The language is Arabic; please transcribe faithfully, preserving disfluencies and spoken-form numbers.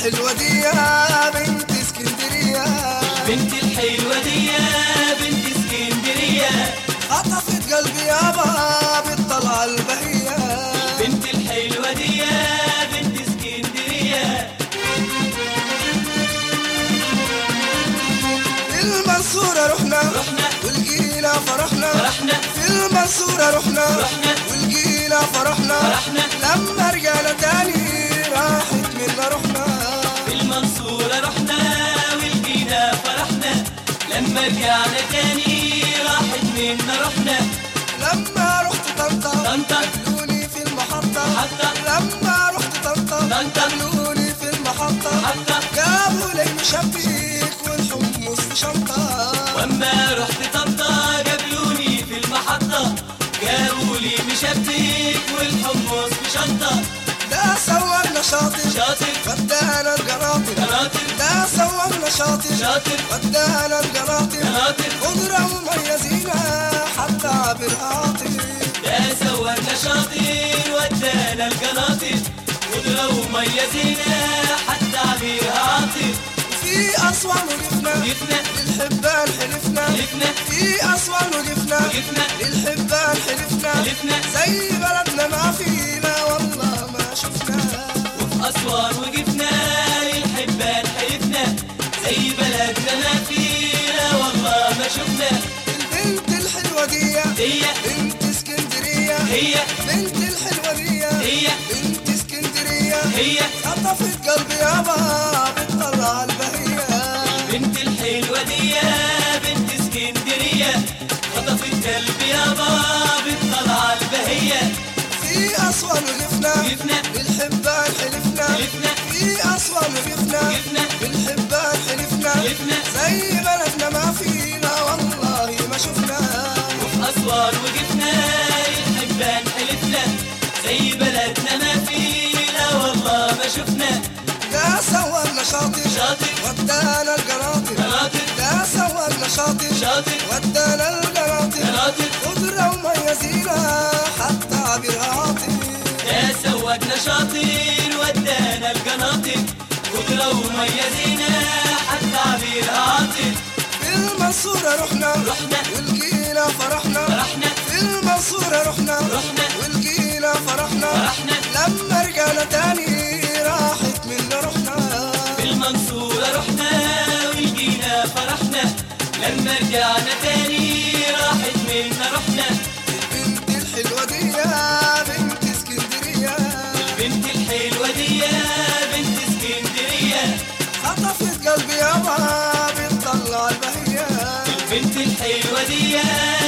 الحلوة دي يا بنت اسكندرية، بنت الحلوة دي يا بنت اسكندرية، خطفت قلبي يابا بالطلعة البهية. بنت الحلوة دي يا بنت اسكندرية، في المنصورة رحنا رحنا ولقينا فرحنا، فرحنا في المنصورة رحنا رحنا ولقينا فرحنا، فرحنا لما رجعنا تاني راحت منا رحنا. في المنصورة رحنا ولقينا فرحنا، لما رجعنا تاني راحت منا رحنا. لما رحت طنطا طنطا قابلوني في المحطة، محطة، لما رحت طنطا طنطا قابلوني في المحطة، محطة، جابوا لي مشبك والحمص في شنطة. واما رحت طنطا قابلوني في المحطة، جابوا لي مشبك والحمص بشنطة. ده صورنا شاطر شاطر ودانا القناطر، قناطر، ده صورنا شاطر شاطر ودانا القناطر، قناطر، خضرة مميزين حتى عبر عاطر. ده صورنا شاطر ودانا القناطر، خضرة وميزينا حتى عبيها عاطر. في أسوان وقفنا وقفنا للحبان حلفنا، حلفنا في أسوان وقفنا وقفنا للحبان حلفنا، حلفنا زي بلدنا ما فينا والله ما شفنا. وفي أسوان وقفنا للحبان حلفنا، زي بلدنا ما فينا والله ما شفنا. البنت الحلوة دي هي بنت اسكندرية، هي بنت الحلوة دي هي بنت اسكندرية، هي خطفت قلبي يابا بالطلعة البهية. بنت الحلوة دي يا بنت اسكندرية، خطفت قلبي يابا بالطلعة البهية. في أسوان وقفنا وقفنا بالحبان حلفنا، حلفنا في أسوان وقفنا وقفنا بالحبان حلفنا، حلفنا زي بلدنا ما فينا والله ما شفنا. وفي أسوان وقفنا للحبان حلفنا، زي بلدنا ما فينا والله ما شفنا. ده صورنا شاطر شاطر ودانا القناطر، قناطر، ده صورنا شاطر شاطر ودانا القناطر، قناطر، خضرة وميزينا حتى عبر عاطر. يا سوقنا شاطر ودانا القناطر، خضرة وميزينا حتى عبير عاطر. في المنصورة رحنا رحنا ولقينا فرحنا، فرحنا في المنصورة رحنا رحنا ولقينا فرحنا، فرحنا لما رجعنا تاني راحت منا رحنا. في المنصورة رحنا ولقينا فرحنا، لما رجعنا تاني راحت منا رحنا. البنت الحلوة دي يا بنت اسكندرية، البنت الحلوة دي يا بنت اسكندرية، خطفت قلبي يابا بالطلعة البهية. البنت الحلوة دي يا